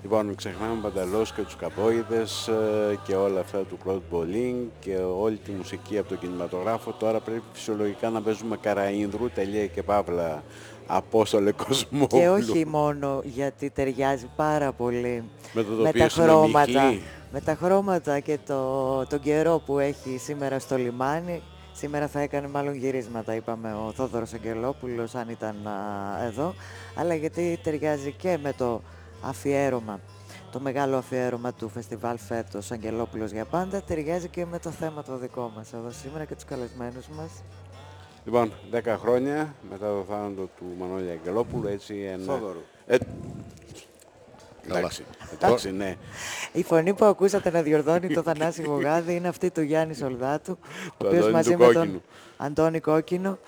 Λοιπόν, ξεχνάμε παντελώς και τους Καπόιδες και όλα αυτά του Claude Bolling και όλη τη μουσική από τον κινηματογράφο. Τώρα πρέπει φυσιολογικά να παίζουμε Καραΐνδρου, τελεία και παύλα, Απόστολε Κοσμόπουλου. Και όχι μόνο γιατί ταιριάζει πάρα πολύ με το με τοπίο τα χρώματα, συνομιχλεί. με τα χρώματα και τον καιρό που έχει σήμερα στο λιμάνι. Σήμερα θα έκανε μάλλον γυρίσματα, είπαμε, ο Θόδωρος Αγγελόπουλος, αν ήταν εδώ, αλλά γιατί ταιριάζει και με το αφιέρωμα, το μεγάλο αφιέρωμα του φεστιβάλ φέτος, Αγγελόπουλος για πάντα, ταιριάζει και με το θέμα το δικό μας εδώ σήμερα και τους καλεσμένους μας. Λοιπόν, 10 χρόνια μετά το θάνατο του Μανώλη Αγγελόπουλου, έτσι ένα... Θόδωρου. Εντάξει, ναι. Η φωνή που ακούσατε να διορθώνει το Θανάση Γογάδη είναι αυτή του Γιάννη Σολδάτου, ο οποίος μαζί με τον Αντώνη Κόκκινο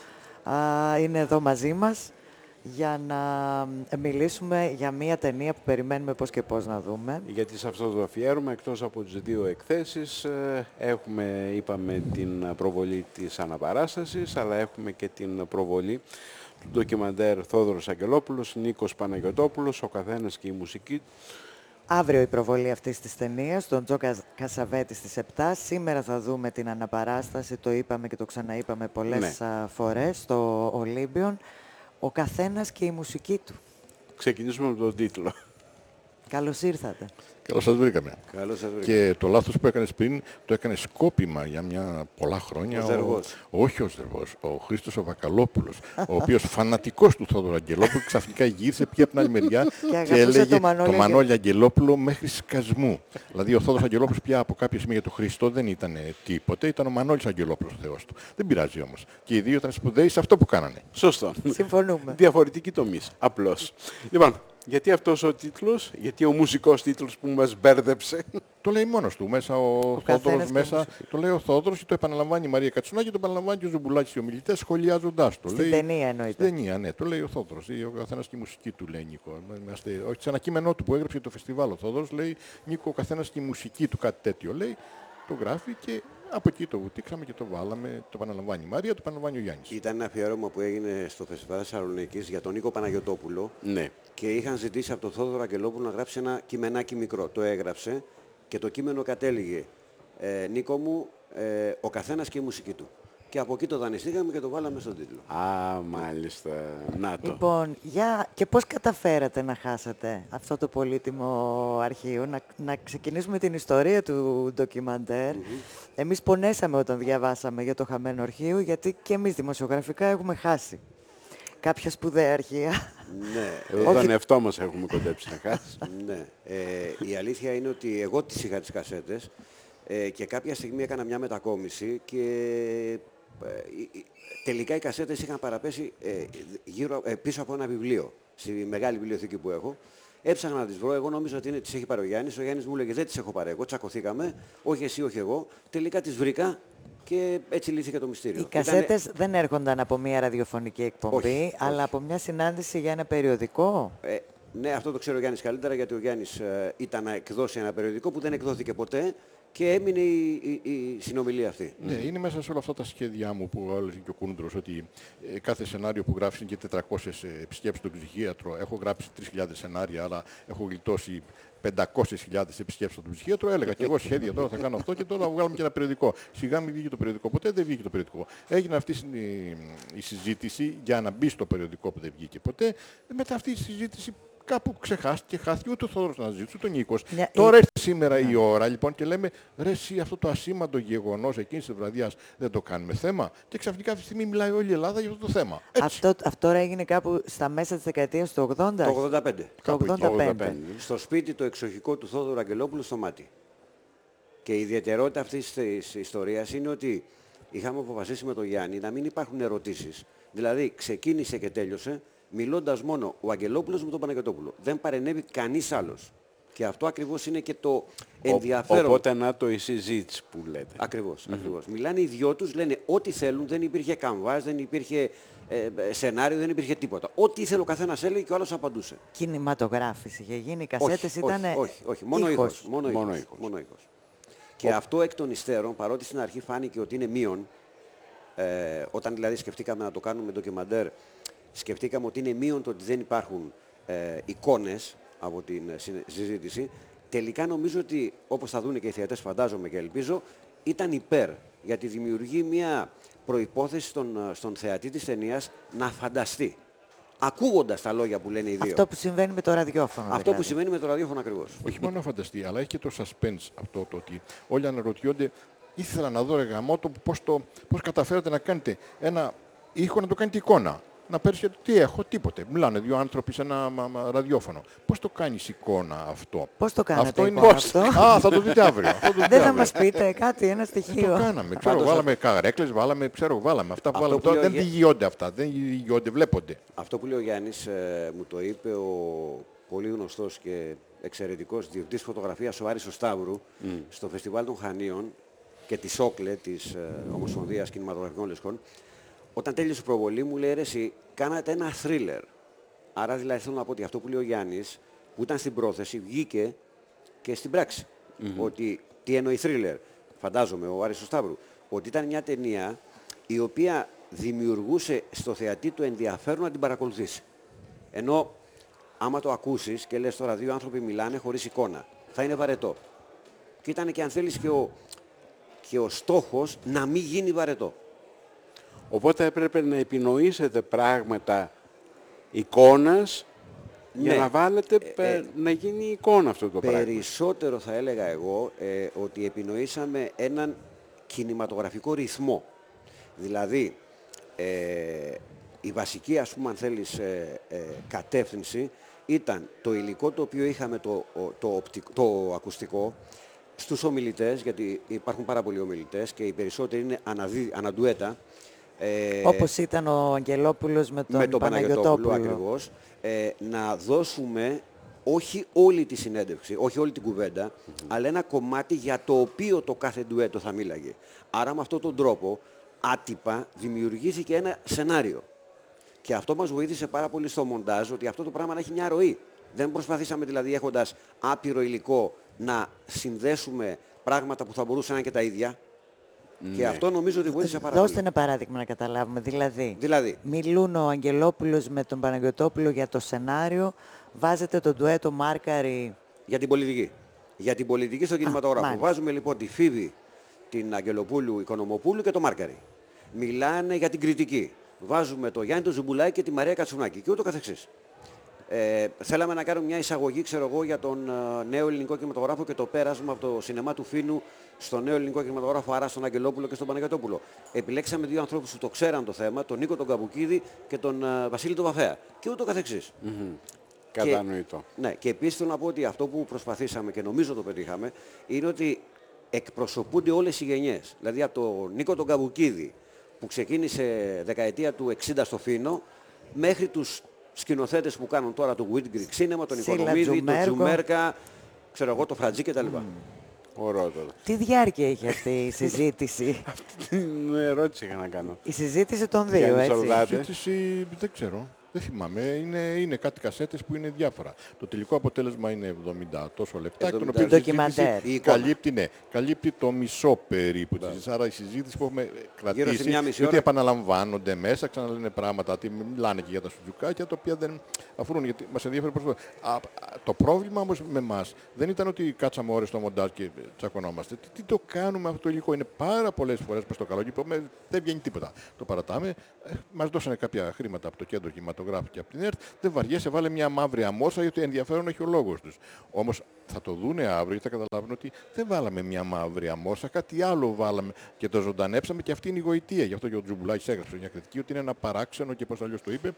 είναι εδώ μαζί μας για να μιλήσουμε για μια ταινία που περιμένουμε πώς και πώς να δούμε. Γιατί σε αυτό το αφιέρωμα, εκτός από τις δύο εκθέσεις, έχουμε, είπαμε, την προβολή της αναπαράστασης, αλλά έχουμε και την προβολή του ντοκιμαντέρ Θόδωρος Αγγελόπουλος, Νίκος Παναγιωτόπουλος, ο καθένας και η μουσική. Αύριο η προβολή αυτής της ταινίας, τον Τζο Κασαβέτη στις 7. Σήμερα θα δούμε την αναπαράσταση, το είπαμε και το ξαναείπαμε πολλές φορές, στο Ολύμπιον. Ο καθένας και η μουσική του. Ξεκινήσουμε με τον τίτλο. Καλώς ήρθατε. Καλώς σας βρήκαμε. Καλώς σας βρήκαμε. Και το λάθος που έκανες πριν, το έκανες σκόπιμα για πολλά χρόνια. Ο Ζεργός. Όχι ο Ζεργός, ο Χρήστος ο Βακαλόπουλος, ο οποίος φανατικός του Θόδωρου Αγγελόπουλου, ξαφνικά γύρισε πια από την άλλη μεριά και έλεγε το Μανώλη Αγγελόπουλο μέχρι σκασμού. Δηλαδή ο Θόδωρος Αγγελόπουλος πια από κάποια στιγμή για τον Χριστό δεν ήταν τίποτε, ήταν ο Μανώλης Αγγελόπουλος ο Θεός του. Δεν πειράζει όμως. Και οι δύο ήταν σπουδαίοι σε αυτό που κάνανε. Σωστό. Συμφωνούμε. Διαφορετικοί τομείς, απλώς. Λοιπόν, γιατί αυτός ο τίτλος, γιατί ο μουσικός τίτλος που μας μπέρδεψε. Το λέει μόνος του, μέσα ο Θόδωρος, μέσα το λέει ο Θόδωρος και το επαναλαμβάνει η Μαρία Κατσουνάκη και το επαναλαμβάνει και ο Ζουμπουλάκης οι ομιλητές σχολιάζοντάς το. Στην ταινία εννοείται. Στην ταινία, ναι, το λέει ο Θόδωρος. Ο καθένας και η μουσική του λέει Νίκο. Όχι, σε ένα κείμενό του που έγραψε για το φεστιβάλ ο Θόδωρος λέει Νίκο, ο καθένας και η μουσική του, κάτι τέτοιο λέει. Το γράφει και από εκεί το βουτήξαμε και το βάλαμε. Το επαναλαμβάνει η Μαρία, το επαναλαμβάνει ο Γιάννης. Ήταν ένα αφιέρωμα που έγινε στο Φεστιβάλ Θεσσαλονίκης για τον Νίκο Παναγιωτόπουλο. Ναι. Και είχαν ζητήσει από τον Θόδωρο Αγγελόπουλο να γράψει ένα κειμενάκι μικρό. Το έγραψε και το κείμενο κατέληγε. Νίκο μου, ο καθένας και η μουσική του. Και από εκεί το δανειστήκαμε και το βάλαμε στον τίτλο. Α, μάλιστα. Να το. Λοιπόν, και πώς καταφέρατε να χάσετε αυτό το πολύτιμο αρχείο, να ξεκινήσουμε την ιστορία του ντοκιμαντέρ. Εμείς πονέσαμε όταν διαβάσαμε για το χαμένο αρχείο, γιατί και εμείς δημοσιογραφικά έχουμε χάσει κάποια σπουδαία αρχεία. Ναι. Τον εαυτό μας έχουμε κοντέψει να χάσει. Ναι. Η αλήθεια είναι ότι εγώ τις είχα τις κασέτες και κάποια στιγμή έκανα μια μετακόμιση και τελικά οι κασέτες είχαν παραπέσει πίσω από ένα βιβλίο, στη μεγάλη βιβλιοθήκη που έχω. Έψαχνα να τις βρω, εγώ νόμιζα ότι τις έχει πάρει ο Γιάννης. Ο Γιάννης μου έλεγε δεν τις έχω πάρει εγώ, τσακωθήκαμε, όχι εσύ, όχι εγώ. Τελικά τις βρήκα και έτσι λύθηκε το μυστήριο. Οι κασέτες δεν έρχονταν από μια ραδιοφωνική εκπομπή, όχι, αλλά από μια συνάντηση για ένα περιοδικό. Ναι, αυτό το ξέρω ο Γιάννης καλύτερα, γιατί ο Γιάννης ήταν να εκδώσει ένα περιοδικό που δεν εκδόθηκε ποτέ και έμεινε η συνομιλία αυτή. Ναι, είναι μέσα σε όλα αυτά τα σχέδιά μου που έλεγε και ο Κούντρος ότι κάθε σενάριο που γράφει είναι και 400 επισκέψεις στον ψυχίατρο. Έχω γράψει 3.000 σενάρια, αλλά έχω γλιτώσει 500.000 επισκέψεις στον ψυχίατρο. Έλεγα και εγώ σχέδια τώρα θα κάνω αυτό και τώρα βγάλουμε και ένα περιοδικό. Σιγά μην βγήκε το περιοδικό. Ποτέ δεν βγήκε το περιοδικό. Έγινε αυτή η συζήτηση για να μπει στο περιοδικό που δεν βγήκε ποτέ. Μετά αυτή η συζήτηση κάπου ξεχάστηκε, χάθηκε ούτε ο Θόδωρος να ζήσει, ούτε ο Νίκος. Τώρα έρθει σήμερα η ώρα λοιπόν και λέμε ρε εσύ αυτό το ασήμαντο γεγονός εκείνης της βραδιάς δεν το κάνουμε θέμα. Και ξαφνικά αυτή τη στιγμή μιλάει όλη η Ελλάδα για αυτό το θέμα. Αυτό έγινε κάπου στα μέσα της δεκαετίας του 80. Το 85. Το 85. Στο σπίτι το εξοχικό του Θόδωρου Αγγελόπουλου στο Μάτι. Και η ιδιαιτερότητα αυτής της ιστορίας είναι ότι είχαμε αποφασίσει με τον Γιάννη να μην υπάρχουν ερωτήσεις. Δηλαδή ξεκίνησε και τέλειωσε μιλώντας μόνο ο Αγγελόπουλος με τον Παναγιωτόπουλο. Δεν παρενέβη κανείς άλλος. Και αυτό ακριβώς είναι και το ενδιαφέρον. Οπότε να το η συζήτηση που λέτε. Ακριβώς. Μιλάνε οι δυο τους, λένε ό,τι θέλουν, δεν υπήρχε καμβάζ, δεν υπήρχε σενάριο, δεν υπήρχε τίποτα. Ό,τι ήθελε ο καθένας έλεγε και ο άλλος απαντούσε. Κινηματογράφηση είχε γίνει, οι κασέτες ήταν. Όχι, μόνο ήχος. Μόνο ήχος. Και αυτό εκ των υστέρων, παρότι στην αρχή φάνηκε ότι είναι μείον, όταν δηλαδή σκεφτήκαμε να το κάνουμε ντοκιμαντέρ, σκεφτήκαμε ότι είναι μείον το ότι δεν υπάρχουν εικόνες, από την συζήτηση. Τελικά νομίζω ότι, όπως θα δουν και οι θεατές φαντάζομαι και ελπίζω, ήταν υπέρ. Γιατί δημιουργεί μια προϋπόθεση στον θεατή της ταινίας να φανταστεί. Ακούγοντας τα λόγια που λένε οι δύο. Αυτό που συμβαίνει με το ραδιόφωνο. Αυτό δηλαδή. που συμβαίνει με το ραδιόφωνο ακριβώς. Όχι μόνο να φανταστεί, αλλά έχει και το suspense αυτό το ότι όλοι αναρωτιόνται, ήθελα να δω ρε γαμότο πώς καταφέρατε να κάνετε ένα ήχο να το κάνετε εικόνα. Να παίρνεις τι έχω, τίποτε. Μιλάνε δύο άνθρωποι σε ένα ραδιόφωνο. Πώς το κάνεις εικόνα αυτό? Πώς το κάνετε αυτό εικόνα αυτό? Α, θα το δείτε αύριο. Δεν θα μας πείτε κάτι, ένα στοιχείο. Το κάναμε. Ξέρω, βάλαμε καρέκλες, βάλαμε αυτά που βάλαμε. Δεν διηγιώνται αυτά, δεν διηγιώνται, βλέπονται. Αυτό που λέει ο Γιάννης μου το είπε ο πολύ γνωστός και εξαιρετικός διευθυντής φωτογραφίας ο Άρης ο Σταύρου στο Φεστιβάλ των Χανίων και τη Σόκλε της Ομοσπονδίας Κινηματογραφικών Λεσχών. Όταν τέλειωσε η προβολή μου λέει, ρε εσύ, κάνατε ένα θρίλερ. Άρα δηλαδή θέλω να πω ότι αυτό που λέει ο Γιάννης, που ήταν στην πρόθεση, βγήκε και στην πράξη. Ότι τι εννοεί θρίλερ, φαντάζομαι ο Άρης ο Σταύρου, ότι ήταν μια ταινία η οποία δημιουργούσε στο θεατή του ενδιαφέρον να την παρακολουθήσει. Ενώ άμα το ακούσεις και λες τώρα δύο άνθρωποι μιλάνε χωρίς εικόνα, θα είναι βαρετό. Και ήταν και αν θέλεις και ο στόχος να μην γίνει βαρετό. Οπότε έπρεπε να επινοήσετε πράγματα εικόνας για να βάλετε να γίνει εικόνα αυτό το πράγμα. Περισσότερο θα έλεγα εγώ ότι επινοήσαμε έναν κινηματογραφικό ρυθμό. Δηλαδή, η βασική, ας πούμε, αν θέλεις, κατεύθυνση ήταν το υλικό το οποίο είχαμε το ακουστικό στους ομιλητές, γιατί υπάρχουν πάρα πολλοί ομιλητές και οι περισσότεροι είναι αναντουέτα. Όπως ήταν ο Αγγελόπουλος με τον Παναγιωτόπουλο. Ακριβώς. Να δώσουμε όχι όλη τη συνέντευξη, όχι όλη την κουβέντα, αλλά ένα κομμάτι για το οποίο το κάθε ντουέτο θα μίλαγε. Άρα με αυτόν τον τρόπο άτυπα δημιουργήθηκε ένα σενάριο. Και αυτό μας βοήθησε πάρα πολύ στο μοντάζ, ότι αυτό το πράγμα να έχει μια ροή. Δεν προσπαθήσαμε δηλαδή έχοντας άπειρο υλικό να συνδέσουμε πράγματα που θα μπορούσαν να είναι και τα ίδια. Ναι. Και αυτό νομίζω ότι βοήθησε πάρα πολύ. Δώστε ένα παράδειγμα να καταλάβουμε. Δηλαδή, μιλούν ο Αγγελόπουλος με τον Παναγιωτόπουλο για το σενάριο, βάζετε το ντουέτο Μάρκαρη. Για την πολιτική. Για την πολιτική στον κινηματογράφο. Βάζουμε λοιπόν τη Φίβη, την Αγγελοπούλου, Οικονομοπούλου και το Μάρκαρη. Μιλάνε για την κριτική. Βάζουμε το Γιάννη το Ζουμπουλάκη και τη Μαρία Κατσουνάκη και ούτω καθεξής. Θέλαμε να κάνουμε μια εισαγωγή, ξέρω εγώ, για τον νέο ελληνικό κινηματογράφο και το πέρασμα από το σινεμά του Φίνου στο νέο ελληνικό κινηματογράφο, άρα στον Αγγελόπουλο και στον Παναγιωτόπουλο. Επιλέξαμε δύο ανθρώπους που το ξέραν το θέμα, τον Νίκο τον Καβουκίδη και τον Βασίλη τον Βαφέα. Και ούτω καθεξής. Κατανοητό. Ναι, και επίσης θέλω να πω ότι αυτό που προσπαθήσαμε και νομίζω το πετύχαμε είναι ότι εκπροσωπούνται όλες οι γενιές. Δηλαδή από τον Νίκο τον Καβουκίδη που ξεκίνησε δεκαετία του 60 στο Φίνο μέχρι τους σκηνοθέτες που κάνουν τώρα το Whitgreen Cinema, τον Οικονομίδη, τον Τζουμέρκα, ξέρω εγώ, το Φρατζή κτλ. Τι διάρκεια είχε αυτή η συζήτηση? Αυτή την ερώτηση είχα να κάνω. Η συζήτηση των δύο, έτσι. Η συζήτηση δεν ξέρω. Δεν θυμάμαι. Είναι κάτι κασέτες που είναι διάφορα. Το τελικό αποτέλεσμα είναι 70 τόσο λεπτά. Το ντοκιμαντέρ. Καλύπτει το μισό περίπου. Άρα η συζήτηση που έχουμε κρατήσει, γιατί επαναλαμβάνονται μέσα, ξαναλένε πράγματα, μιλάνε και για τα σουτζουκάκια, τα οποία δεν αφορούν, γιατί μας ενδιαφέρει προσωπικά. Το πρόβλημα όμως με εμάς δεν ήταν ότι κάτσαμε ώρες στο μοντάζ και τσακωνόμαστε. Τι το κάνουμε αυτό το υλικό? Είναι πάρα πολλές φορές προς το καλό και είπαμε, δεν βγαίνει τίποτα. Το παρατάμε. Μας δώσανε κάποια χρήματα από το κέντρο κινηματογράφου και από την ΕΡΤ. Δεν βαριέσαι, βάλε μια μαύρη αμόρφα, γιατί ενδιαφέρον έχει ο λόγος τους. Όμως θα το δούνε αύριο και θα καταλάβουν ότι δεν βάλαμε μια μαύρη αμόρφα, κάτι άλλο βάλαμε και το ζωντανέψαμε, και αυτή είναι η γοητεία. Γι' αυτό και ο Τζουμπουλάκης έγραψε μια κριτική ότι είναι ένα παράξενο και πώς αλλιώς το είπε.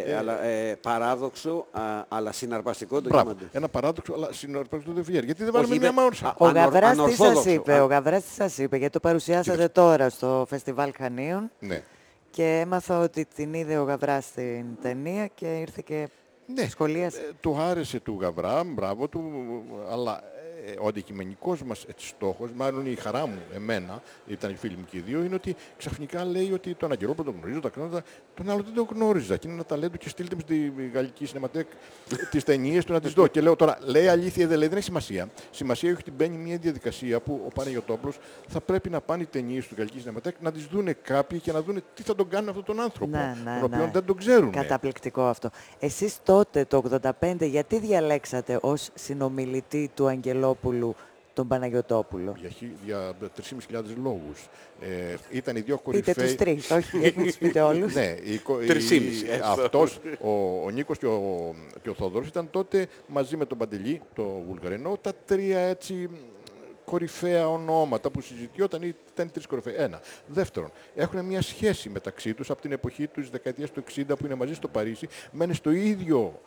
Παράδοξο, αλλά συναρπαστικό το κείμενο. Ένα παράδοξο, αλλά συναρπαστικό δεν βγαίνει. Γιατί δεν βάλαμε μια αμόρφα. Ο Γαβράς τι σας είπε? Ο Γαβράς τι σας είπε? Γιατί το παρουσιάσατε τώρα στο Φεστιβάλ Χανίων. Ναι. Και έμαθα ότι την είδε ο Γαβράς στην ταινία και ήρθε και σχολίασε. Του άρεσε του Γαβρά, μπράβο του, αλλά ο αντικειμενικός μας στόχος, μάλλον η χαρά μου, εμένα, ήταν οι φίλοι μου και οι δύο, είναι ότι ξαφνικά λέει ότι τον Αγγελόπουλο τον γνωρίζω, τον άλλο δεν τον γνώριζα. Και είναι ένα ταλέντο και στείλτε μου στη Γαλλική Σινεματέκ τις ταινίες του να τις δω. Και λέω τώρα, λέει αλήθεια, δεν έχει σημασία. Σημασία έχει ότι μπαίνει μια διαδικασία που ο Παναγιωτόπουλος θα πρέπει να πάνε οι ταινίες του Γαλλική Σινεματέκ να τις δούνε κάποιοι και να δούνε τι θα τον κάνουν αυτόν τον άνθρωπο, τον οποίο δεν τον ξέρουν. Καταπληκτικό αυτό. Εσείς τότε, το 1985, γιατί διαλέξατε ως συνομιλητή του Αγγελόπουλου τον Παναγιωτόπουλο? Για 3.500 λόγους. Ήταν οι δύο κορυφαίοι. Πείτε τους τρεις, όχι, γιατί τους πείτε όλους. Ναι, 3.500. Αυτός, ο Νίκος και ο Θόδωρος ήταν τότε μαζί με τον Παντελή, το Βουλγαρινό, τα τρία έτσι κορυφαία ονόματα που συζητιόταν, ήταν οι τρεις κορυφαίοι. Ένα. Δεύτερον, έχουν μια σχέση μεταξύ τους από την εποχή της δεκαετίας του 60 που είναι μαζί στο Παρίσι, μένουν στο ίδιο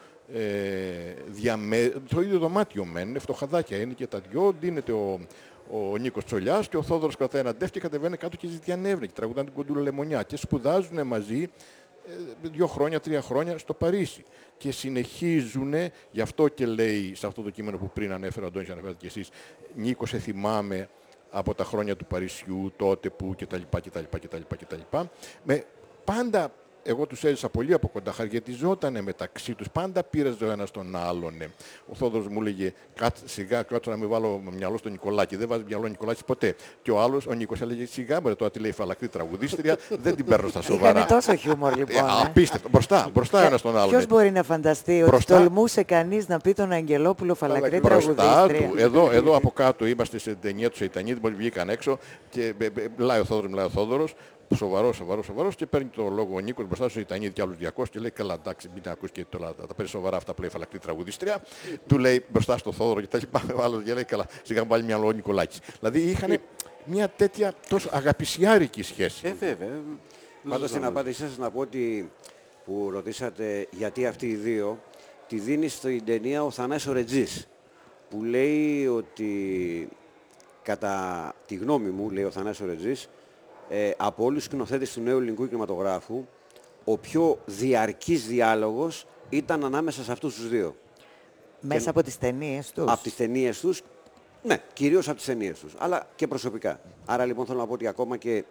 το ίδιο δωμάτιο μένουν, φτωχαδάκια είναι και τα δυο, δίνεται ο Νίκος Τσολιάς και ο Θόδωρος κρατάει ένα ντεφ και κατεβαίνει κάτω και ζητιανεύουν και τραγουδάνε την Κοντούλα Λεμονιά και σπουδάζουν μαζί 2 χρόνια, 3 χρόνια στο Παρίσι. Και συνεχίζουν, γι' αυτό και λέει σε αυτό το κείμενο που πριν ανέφερα, Αντώνης, αναφέρατε και εσείς, Νίκο, σε θυμάμαι από τα χρόνια του Παρισιού, τότε που κτλ. Με πάντα, εγώ τους έζησα πολύ από κοντά, χαριετιζότανε μεταξύ τους, πάντα πήραζε ο ένας τον άλλον. Ο Θόδωρος μου έλεγε, σιγά κάτω να μην βάλω μυαλό στο Νικολάκη, δεν βάζει μυαλό Νικολάκης ποτέ. Και ο άλλος, ο Νίκος, έλεγε, σιγά μπορεί τώρα τι λέει φαλακρή τραγουδίστρια, δεν την παίρνω στα σοβαρά. Είχανε τόσο χιούμορ λοιπόν. Απίστευτο, μπροστά ένας τον άλλον. Ποιος μπορεί να φανταστεί ότι τολμούσε κανείς να πει τον Αγγελόπουλο φαλακρή τραγουδίστρια? Εδώ από κάτω είμαστε σε ταινία του Σεϊτανίδη, μόλις βγήκαν έξω και μιλάει ο Θόδωρος. Σοβαρός και παίρνει το λόγο ο Νίκος μπροστά του Ιτανίδη και άλλους 200 και λέει καλά εντάξει μην ακούς και τώρα τα παίρνει σοβαρά αυτά που λέει φαλακτή τραγουδίστρια. Του λέει μπροστά στο Θόδωρο και τα λοιπά, ο άλλος και λέει καλά σιγά βάλει μια λόγο Νικολάκης. Δηλαδή είχαν μια τέτοια τόσο αγαπησιάρικη σχέση. Βέβαια. Πάντως στην απάντησή σας να πω ότι που ρωτήσατε γιατί αυτοί οι δύο, τη δίνει στην ταινία ο Θανάσης Ρετζής που λέει ότι κατά τη γνώμη μου, λέει ο Θανάσης Ρετζής, από όλους τους σκηνοθέτες του νέου ελληνικού κινηματογράφου, ο πιο διαρκής διάλογος ήταν ανάμεσα σε αυτούς τους δύο. Μέσα από τις ταινίες τους. Από τις ταινίες τους, ναι, κυρίως από τις ταινίες τους, αλλά και προσωπικά. Άρα λοιπόν θέλω να πω ότι ακόμα και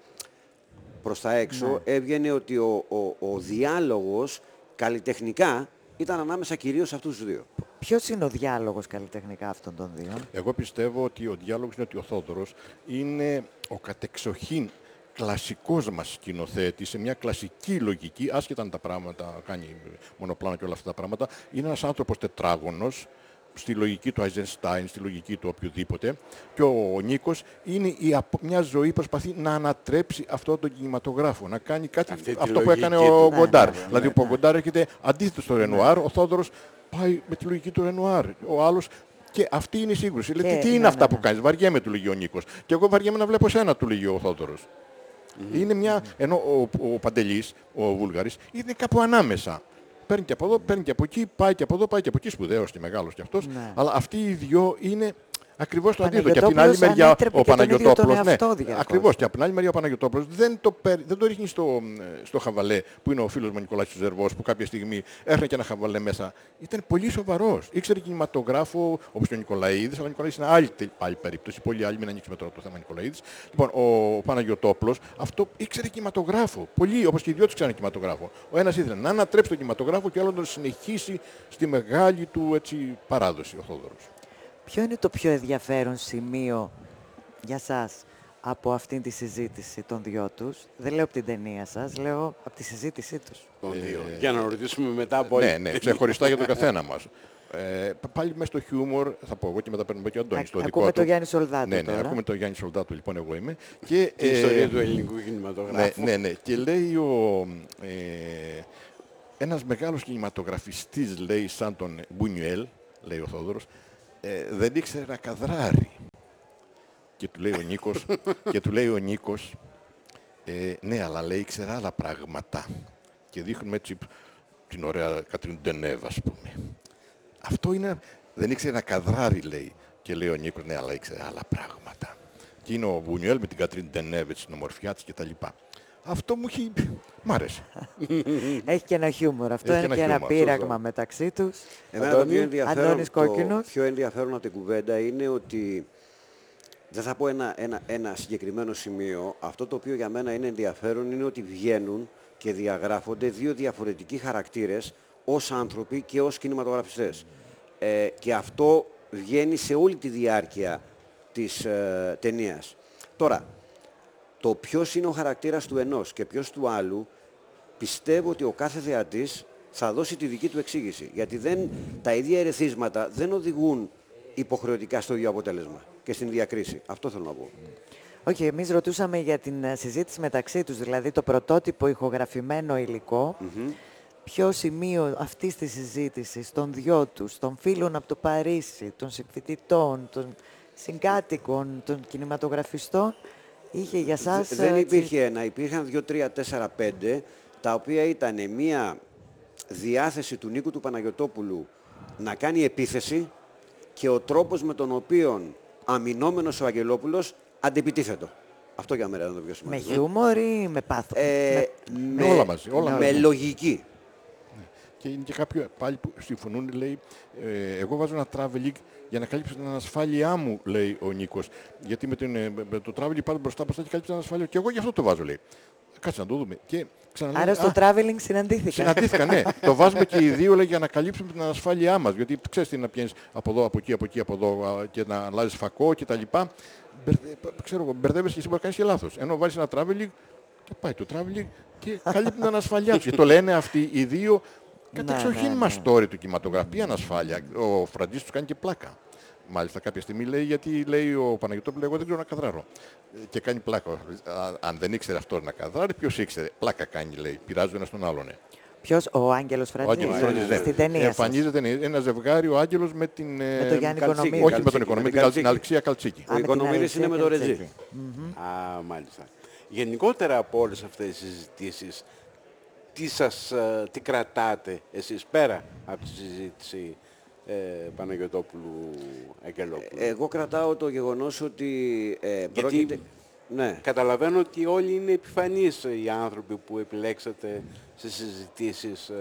προς τα έξω έβγαινε ότι ο διάλογος καλλιτεχνικά ήταν ανάμεσα κυρίως σε αυτούς τους δύο. Ποιος είναι ο διάλογος καλλιτεχνικά αυτών των δύο? Εγώ πιστεύω ότι ο διάλογος είναι ότι ο Θόδωρος είναι ο κατεξοχήν κλασικός μας σκηνοθέτης, σε μια κλασική λογική, άσχετα αν τα πράγματα κάνει μονοπλάνο και όλα αυτά τα πράγματα, είναι ένας άνθρωπος τετράγωνος, στη λογική του Αϊζενστάιν, στη λογική του οποιοδήποτε, και ο Νίκος είναι μια ζωή προσπαθεί να ανατρέψει αυτό τον κινηματογράφο, να κάνει κάτι αυτό που έκανε ο Γκοντάρ. Δηλαδή ο Γκοντάρ έρχεται αντίθετο στο Ρενουάρ, ο Θόδωρος πάει με τη λογική του Ρενουάρ, ο άλλος. Και αυτή είναι η σύγκρουση. Λέει, τι είναι αυτά που κάνεις, βαριέμαι, του λέγει ο Νίκος. Και εγώ βαριέμαι να βλέπω σένα, του λέγει ο Θόδωρος. Είναι μια. Ενώ ο Παντελής, ο Βούλγαρης, είναι κάπου ανάμεσα. Παίρνει και από εδώ, παίρνει και από εκεί, πάει και από εδώ, πάει και από εκεί, σπουδαίος και μεγάλος κι αυτός. Ναι. Αλλά αυτοί οι δυο είναι ακριβώς το αντίθετο. Και από την άλλη μεριά ο Παναγιωτόπουλος. Ναι, ακριβώς. Και από την άλλη μεριά ο Παναγιωτόπουλος δεν το ρίχνει στο χαβαλέ που είναι ο φίλος μου Νικολάκης Ζερβός, που κάποια στιγμή έφερε και ένα χαβαλέ μέσα. Ήταν πολύ σοβαρός. Ήξερε κινηματογράφο όπως και ο Νικολαίδης, αλλά ο Νικολαίδης είναι άλλη περίπτωση. Πολύ άλλη, μην ανοίξουμε τώρα το θέμα Νικολαίδης. Λοιπόν, ο Παναγιωτόπουλος αυτό ήξερε κινηματογράφο. Πολύ, όπως και οι δυο τους ξέραν κινηματογράφο. Ο ένας ήθελε να ανατρέψει τον κινηματογράφο και ο άλλος να τον συνεχίσει στη μεγάλη του έτσι, παράδοση, ο Θόδωρος. Ποιο είναι το πιο ενδιαφέρον σημείο για σας από αυτήν τη συζήτηση των δυο τους? Δεν λέω από την ταινία σας, λέω από τη συζήτησή τους. Για να ρωτήσουμε μετά από... Ναι, ξεχωριστά για τον καθένα μας. Πάλι μέσα στο χιούμορ, θα πω εγώ και μετά παίρνουμε και ο Αντώνης. Ακούμε τον Γιάννη Σολδάτου. Ναι, ακούμε τον Γιάννη Σολδάτου, λοιπόν, εγώ είμαι. Και η ιστορία του ελληνικού κινηματογράφου. Ναι. Και λέει ένας μεγάλος κινηματογραφιστής, λέει, σαν τον Μπουνιουέλ, λέει ο Θόδωρος, δεν ήξερε να καδράρει. Και του λέει ο Νίκος, ναι, αλλά λέει ήξερε άλλα πράγματα. Και δείχνουμε έτσι την ωραία Κατρίν Ντενέβ, ας πούμε. Αυτό είναι, δεν ήξερε να καδράρει, λέει. Και λέει ο Νίκος, ναι, αλλά ήξερε άλλα πράγματα. Και είναι ο Μπουνιουέλ με την Κατρίν Ντενέβ, την ομορφιά της κτλ. Αυτό μ' άρεσε. Έχει και ένα χιούμορ. Αυτό Έχει είναι ένα και ένα χιούμορ, πείραγμα μεταξύ τους. Εμένα το Αντώνης Κόκκινος. πιο ενδιαφέρον από την κουβέντα είναι ότι δεν θα πω ένα συγκεκριμένο σημείο. Αυτό το οποίο για μένα είναι ενδιαφέρον είναι ότι βγαίνουν και διαγράφονται δύο διαφορετικοί χαρακτήρες ως άνθρωποι και ως κινηματογραφιστές. Και αυτό βγαίνει σε όλη τη διάρκεια της ταινίας. Τώρα, το ποιος είναι ο χαρακτήρας του ενός και ποιος του άλλου, πιστεύω ότι ο κάθε θεατής θα δώσει τη δική του εξήγηση. Γιατί τα ίδια ερεθίσματα δεν οδηγούν υποχρεωτικά στο ίδιο αποτέλεσμα και στην διακρίση. Αυτό θέλω να πω. Όχι, εμείς ρωτούσαμε για την συζήτηση μεταξύ τους, δηλαδή το πρωτότυπο ηχογραφημένο υλικό. Ποιο σημείο αυτής της συζήτησης των δυο τους, των φίλων από το Παρίσι, των συμφοιτητών, των συγκάτοικων, των κινηματογραφιστών, είχε για σας... Δεν υπήρχε ένα, υπήρχαν 2, 3, 4, 5, τα οποία ήταν μια διάθεση του Νίκου του Παναγιωτόπουλου να κάνει επίθεση και ο τρόπος με τον οποίο αμυνόμενος ο Αγγελόπουλος αντεπιτίθετο. Αυτό για μένα ήταν το πιο σημαντικό. Με χιούμορ ή με πάθος? Όλα μαζί. Με λογική. Και είναι και κάποιοι πάλι που συμφωνούν, λέει, εγώ βάζω ένα traveling για να καλύψω την ανασφάλειά μου, λέει ο Νίκος. Γιατί με το traveling πάντα μπροστά και καλύψει την ανασφάλεια. Και εγώ γι' αυτό το βάζω, λέει. Κάτσε να το δούμε. Και άρα στο traveling συναντήθηκαν. Συναντήθηκαν, ναι. Το βάζουμε και οι δύο, λέει, για να καλύψουμε την ανασφάλειά μας. Γιατί ξέρεις τι, να πηγαίνεις από εδώ, από εκεί, από εδώ και να αλλάζεις φακό κτλ. Ξέρω εγώ, μπερδεύεσαι και εσύ μπορεί να κάνεις και λάθος. Ενώ βάζεις ένα traveling και πάει το traveling και καλύπτει την ανασφαλειά του. Και το λένε αυτοί οι δύο. Κατεξοχήν μαστόρι του κινηματογραφία ανασφάλεια. Ο Φραντζής τους κάνει και πλάκα. Μάλιστα κάποια στιγμή λέει, γιατί λέει ο Παναγιωτόπουλος, εγώ δεν ξέρω να καδράρω. Και κάνει πλάκα. Αν δεν ήξερε αυτό να καδράρει, ποιος ήξερε? Πλάκα κάνει, λέει. Πειράζει ο ένας τον άλλον. Ποιος? Ο Άγγελος Φραντζής. Στην ταινία εμφανίζεται ένα ζευγάρι, ο Άγγελος με την... με τον Γιάννη Οικονομίδη. Όχι με τον Οικονομίδη, με την Αλεξία Καλτσίκη. Ο Οικονομίδης είναι με το Ρετζή. Α, μάλιστα. Γενικότερα από όλες αυτές τις συζητήσεις, τι κρατάτε εσείς πέρα από τη συζήτηση Παναγιωτόπουλου Αγγελόπουλου? Εγώ κρατάω το γεγονός ότι πρόκειται... Ναι. Καταλαβαίνω ότι όλοι είναι επιφανείς οι άνθρωποι που επιλέξατε σε συζητήσεις.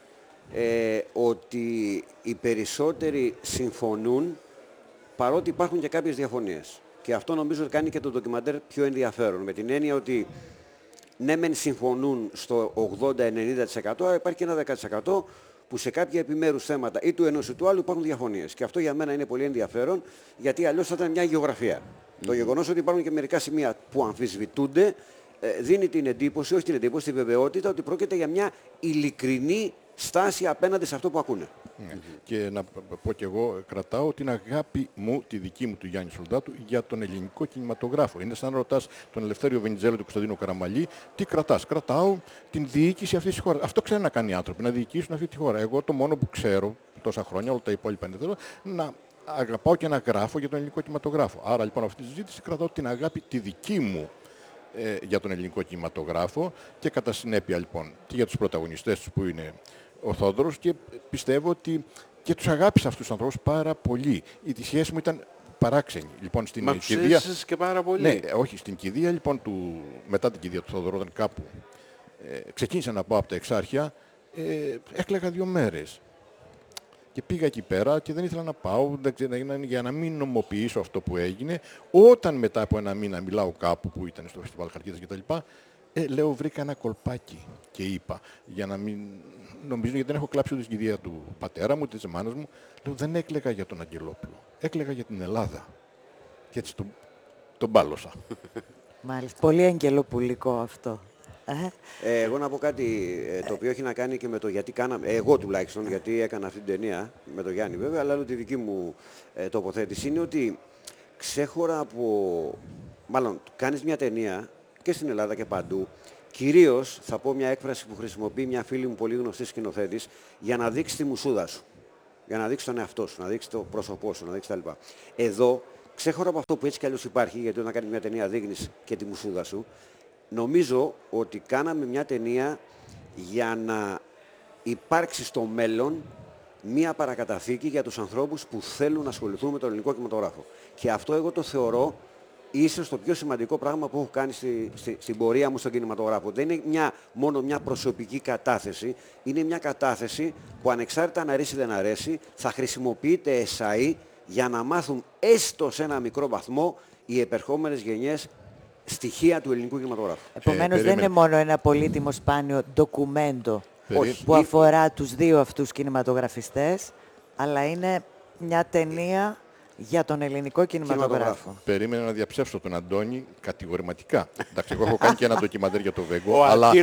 Ότι οι περισσότεροι συμφωνούν, παρότι υπάρχουν και κάποιες διαφωνίες. Και αυτό νομίζω ότι κάνει και το ντοκιμαντέρ πιο ενδιαφέρον. Με την έννοια ότι ναι μεν συμφωνούν στο 80-90%, αλλά υπάρχει και ένα 10% που σε κάποια επιμέρους θέματα ή του ενός ή του άλλου υπάρχουν διαφωνίες. Και αυτό για μένα είναι πολύ ενδιαφέρον, γιατί αλλιώς θα ήταν μια γεωγραφία. Το γεγονός ότι υπάρχουν και μερικά σημεία που αμφισβητούνται δίνει την εντύπωση, όχι την εντύπωση, τη βεβαιότητα ότι πρόκειται για μια ειλικρινή στάση απέναντι σε αυτό που ακούνε. Και να πω και εγώ, κρατάω την αγάπη μου, τη δική μου, του Γιάννη Σολδάτου, για τον ελληνικό κινηματογράφο. Είναι σαν να ρωτάς τον Ελευθέριο Βενιζέλο, του Κωνσταντίνου Καραμαλή, τι κρατάς? Κρατάω την διοίκηση αυτής της χώρας. Αυτό ξέρουν να κάνει οι άνθρωποι, να διοικήσουν αυτή τη χώρα. Εγώ το μόνο που ξέρω τόσα χρόνια, όλα τα υπόλοιπα είναι εδώ, να αγαπάω και να γράφω για τον ελληνικό κινηματογράφο. Άρα λοιπόν αυτή τη συζήτηση κρατάω την αγάπη τη δική μου για τον ελληνικό κινηματογράφο και κατά συνέπεια λοιπόν και για τους πρωταγωνιστές τους που είναι ο Θόδωρος, και πιστεύω ότι και τους αγάπησα αυτούς τους ανθρώπους πάρα πολύ. Η σχέση μου ήταν παράξενη. Λοιπόν, στην κηδεία... και πάρα πολύ. Ναι, όχι, στην κηδεία λοιπόν μετά την κηδεία του Θόδωρου, όταν κάπου ξεκίνησα να πάω από τα Εξάρχεια, έκλαιγα 2 μέρες. Και πήγα εκεί πέρα και δεν ήθελα να πάω για να μην νομοποιήσω αυτό που έγινε. Όταν μετά από 1 μήνα μιλάω κάπου που ήταν στο φεστιβάλ Χαλκίδας κτλ. Λέω, βρήκα ένα κολπάκι και είπα, για να μην νομίζω, γιατί δεν έχω κλάψει ούτε την κηδεία του πατέρα μου, ούτε της μάνας μου, λέω, δεν έκλαιγα για τον Αγγελόπουλο, έκλαιγα για την Ελλάδα. Και έτσι τον μπάλωσα. Μάλιστα, πολύ αγγελοπουλικό αυτό. Εγώ να πω κάτι το οποίο έχει να κάνει και με το γιατί κάναμε, εγώ τουλάχιστον, γιατί έκανα αυτή την ταινία, με τον Γιάννη βέβαια, αλλά τη δική μου τοποθέτηση είναι ότι ξέχωρα από, μάλλον κάνεις μια ταινία και στην Ελλάδα και παντού, κυρίως θα πω μια έκφραση που χρησιμοποιεί μια φίλη μου πολύ γνωστή σκηνοθέτης, για να δείξει τη μουσούδα σου, για να δείξει τον εαυτό σου, να δείξει το πρόσωπό σου, να δείξει τα λοιπά. Εδώ, ξέχωρα από αυτό που έτσι κι αλλιώς υπάρχει, γιατί όταν κάνεις μια ταινία δείχνεις και τη μουσούδα σου, νομίζω ότι κάναμε μια ταινία για να υπάρξει στο μέλλον μια παρακαταθήκη για τους ανθρώπους που θέλουν να ασχοληθούν με τον ελληνικό κινηματογράφο. Και αυτό εγώ το θεωρώ ίσως το πιο σημαντικό πράγμα που έχω κάνει στην πορεία μου στον κινηματογράφο. Δεν είναι μόνο μια προσωπική κατάθεση, είναι μια κατάθεση που ανεξάρτητα αν αρέσει ή δεν αρέσει, θα χρησιμοποιείται εσάι για να μάθουν έστω σε ένα μικρό βαθμό οι επερχόμενες γενιές στοιχεία του ελληνικού κινηματογράφου. Επομένως δεν είναι μόνο ένα πολύτιμο σπάνιο ντοκουμέντο που αφορά τους δύο αυτούς κινηματογραφιστές, αλλά είναι μια ταινία για τον ελληνικό κινηματογράφο. Περίμενα να διαψεύσω τον Αντώνη κατηγορηματικά. Εντάξει, εγώ έχω κάνει και ένα ντοκιμαντέρ για το Βέγκο,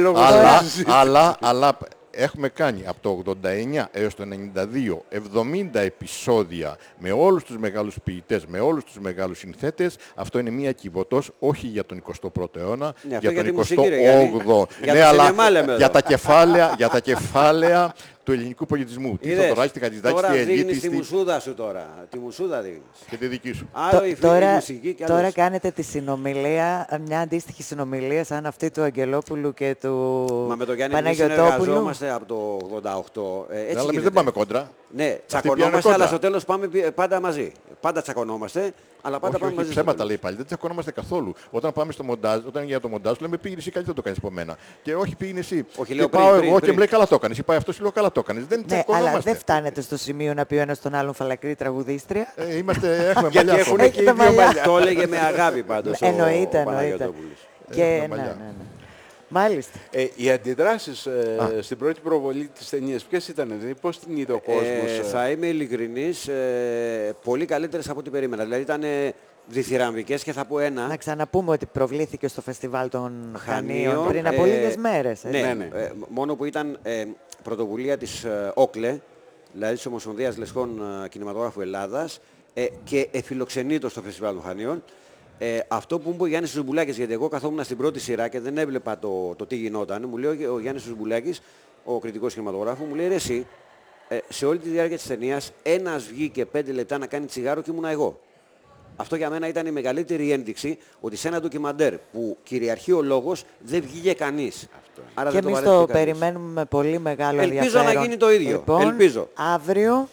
αλλά έχουμε κάνει από το 89 έως το 92 70 επεισόδια με όλους τους μεγάλους ποιητές, με όλους τους μεγάλους συνθέτες. Αυτό είναι μία κυβωτός, όχι για τον 21ο αιώνα, Ναι, για τον 28ο. 28ο. Ναι, αλλά για τα κεφάλαια του ελληνικού πολιτισμού. Τι θα τώρα, τη Χατζηδάκη, τώρα τη Ελίτη. δείχνεις τη μουσούδα σου τώρα. Τη μουσούδα δείχνεις. Και τη δική σου. Άλλο η μουσική και άλλο. Τώρα κάνετε τη συνομιλία, μια αντίστοιχη συνομιλία σαν αυτή του Αγγελόπουλου και του Μα με τον Γιάννη Παναγιωτόπουλου. συνεργαζόμαστε από το 88. Έτσι Αλλά εμείς δεν πάμε κόντρα. Ναι, τσακωνόμαστε, αλλά στο τέλος πάμε πάντα μαζί. Πάντα τσακωνόμαστε, αλλά πάντα πάμε μαζί. Ψέματα λέει πάλι, δεν τσακωνόμαστε καθόλου. Όταν πάμε στο μοντάζ, όταν για το μοντάζ, λέμε πήγαινε εσύ καλύτερα το κάνεις από μένα. Και όχι πήγαινε εσύ. Όχι, και λέω πάω πριν, εγώ πριν. και μου λέει καλά το έκανες. Ή πάει αυτός και λέω καλά το έκανες. Δεν Ναι, τσακωνόμαστε. αλλά δεν φτάνετε στο σημείο να πει ο ένας τον άλλον φαλακρή τραγουδίστρια. Έχουμε Γιατί μαλλιά έχουν φωνή. και οι δύο μαλλιά. Το έλεγε με αγάπη πάντως. Εννοείται. Και Έχουμε ναι. μαλλιά. Μάλιστα. Οι αντιδράσεις στην πρώτη προβολή της ταινίας ποιες ήταν, δηλαδή πώς την είδε ο κόσμος? Θα είμαι ειλικρινής, πολύ καλύτερες από ό,τι περίμενα. Δηλαδή ήταν διθυραμβικές και θα πω ένα. Να ξαναπούμε ότι προβλήθηκε στο φεστιβάλ των Χανίων Χανίων, πριν από λίγες μέρες. Ναι. Μόνο που ήταν πρωτοβουλία της ΟΚΛΕ, δηλαδή της Ομοσπονδίας Λεσχών Κινηματογράφου Ελλάδας, και εφιλοξενείτο στο φεστιβάλ των Χανίων. Αυτό που μου είπε ο Γιάννης Ζουμπουλάκης, γιατί εγώ καθόμουν στην πρώτη σειρά και δεν έβλεπα το τι γινόταν, μου λέει ο Γιάννης Ζουμπουλάκης, ο κριτικός κινηματογράφου, μου λέει ρε εσύ, σε όλη τη διάρκεια της ταινίας ένας βγήκε 5 λεπτά να κάνει τσιγάρο και ήμουνα εγώ. Αυτό για μένα ήταν η μεγαλύτερη ένδειξη ότι σε ένα ντοκιμαντέρ που κυριαρχεί ο λόγος δεν βγήκε κανείς. Άρα Και δεν εμείς βαρέθηκε το κανείς. περιμένουμε με πολύ μεγάλο ενδιαφέρον. Ελπίζω να γίνει το ίδιο. Λοιπόν, Ελπίζω. αύριο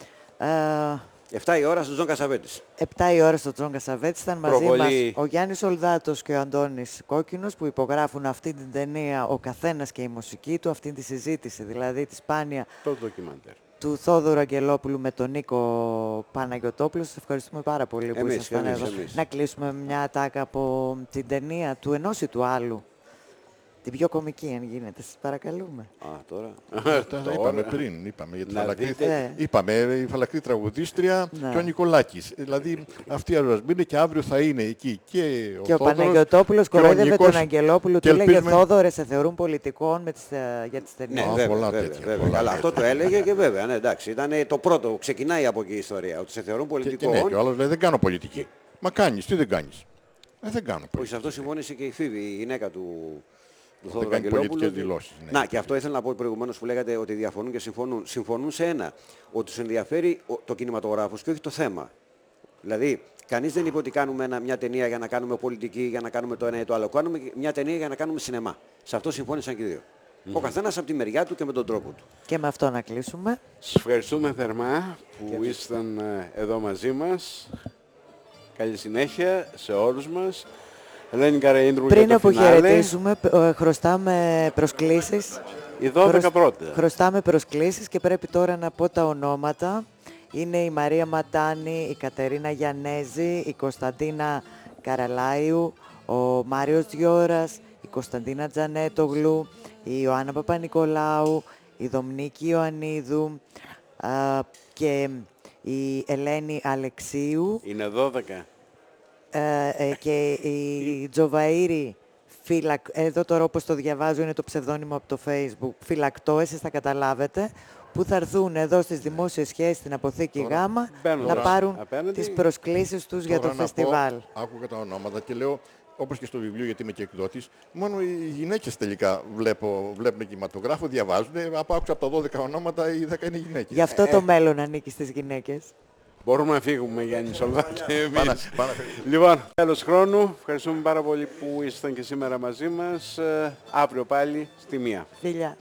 7 η ώρα στο Τζον Κασαβέτης. 7 η ώρα στο Τζον Κασαβέτης ήταν μαζί Προβολή. μας ο Γιάννης Ολδάτος και ο Αντώνης Κόκκινος που υπογράφουν αυτή την ταινία ο καθένας και η μουσική του, αυτή τη συζήτηση δηλαδή τη σπάνια Το ντοκιμαντέρ. του Θόδωρου Αγγελόπουλου με τον Νίκο Παναγιωτόπουλο. Σας ευχαριστούμε πάρα πολύ που ήσασταν εδώ. εμείς. Να κλείσουμε μια τάκα από την ταινία του ενός ή του άλλου. Την πιο κομική αν γίνεται. Σας παρακαλούμε. Τώρα. Τα είπαμε πριν, είπαμε για τη Να φαλακρή. δείτε. Είπαμε η φαλακρή τραγουδίστρια Ναι. και ο Νικολάκης. Δηλαδή αυτή η Αρρωσμήνη και αύριο θα είναι εκεί και Και ο Θόδωρος Παναγιωτόπουλος και ο κορόιδευε Νίκος. τον Αγγελόπουλο, Και του λέγε ελπίζουμε- Θόδωρε, σε θεωρούν πολιτικών για τις ταινίες. Ναι, Α, βέβαια, πολλά βέβαια, τέτοια, βέβαια. πολλά Αλλά τέτοια. αυτό το έλεγε και βέβαια, ναι, εντάξει. Ήταν το πρώτο, ξεκινάει από εκεί η ιστορία. Ότι σε θεωρούν Και πολιτικό. ναι, και ο άλλος λέει δεν κάνω πολιτική. Μα κάνεις, τι δεν κάνεις. Δεν κάνω Όχι, σε πολιτική. αυτό συμφώνησε και η Φίβη, η γυναίκα του Θόδωρου κάνει Αγγελόπουλου. πολιτικές δηλώσεις, ναι. Να, και αυτό ήθελα να πω προηγουμένως που λέγατε ότι διαφωνούν και συμφωνούν. Συμφωνούν σε ένα, ότι τους ενδιαφέρει το κινηματογράφος και όχι το θέμα. Δηλαδή, κανείς δεν είπε ότι κάνουμε μια ταινία για να κάνουμε πολιτική, για να κάνουμε το ένα ή το άλλο. Κάνουμε μια ταινία για να κάνουμε σινεμά. Σε αυτό συμφώνησαν και οι δύο. Ο καθένας από τη μεριά του και με τον τρόπο του. Και με αυτό να κλείσουμε. Σας ευχαριστούμε θερμά που ήσταν εδώ μαζί μας. Καλή συνέχεια σε όλους μας. Ελένη Καραΐνδρου για Πριν το φινάλε. αποχαιρετήσουμε, χρωστάμε προσκλήσεις. Οι 12 πρώτα. Χρωστάμε προσκλήσεις και πρέπει τώρα να πω τα ονόματα. Είναι η Μαρία Ματάνη, η Κατερίνα Γιαννέζη, η Κωνσταντίνα Καραλάιου, ο Μάριος Διώρας, η Κωνσταντίνα Τζανέτογλου, η Ιωάννα Παπα-Νικολάου, η Δομνίκη Ιωαννίδου και η Ελένη Αλεξίου Είναι 12. και η Τζοβαΐρη εδώ τώρα όπως το διαβάζω είναι το ψευδόνυμο από το Facebook, Φυλακτό, εσείς θα καταλάβετε, που θα έρθουν εδώ στις δημόσιες σχέσεις στην Αποθήκη Γάμα μπαίνουν να τώρα πάρουν απέναντι. τις προσκλήσεις τους για το Τώρα να πω, φεστιβάλ. άκουγα τα ονόματα και λέω, όπως και στο βιβλίο, γιατί είμαι και εκδότης, μόνο οι γυναίκες τελικά βλέπουν κινηματογράφο, διαβάζουν. Άκουσα από τα 12 ονόματα, οι 10 είναι γυναίκες. Γι' αυτό το μέλλον ανήκει στις γυναίκες. Μπορούμε να φύγουμε, Γιάννη Σολδάτη. Πάμε. Λοιπόν, τέλος χρόνου. Ευχαριστούμε πάρα πολύ που ήσασταν και σήμερα μαζί μας. Αύριο πάλι στη 1. Φιλιά.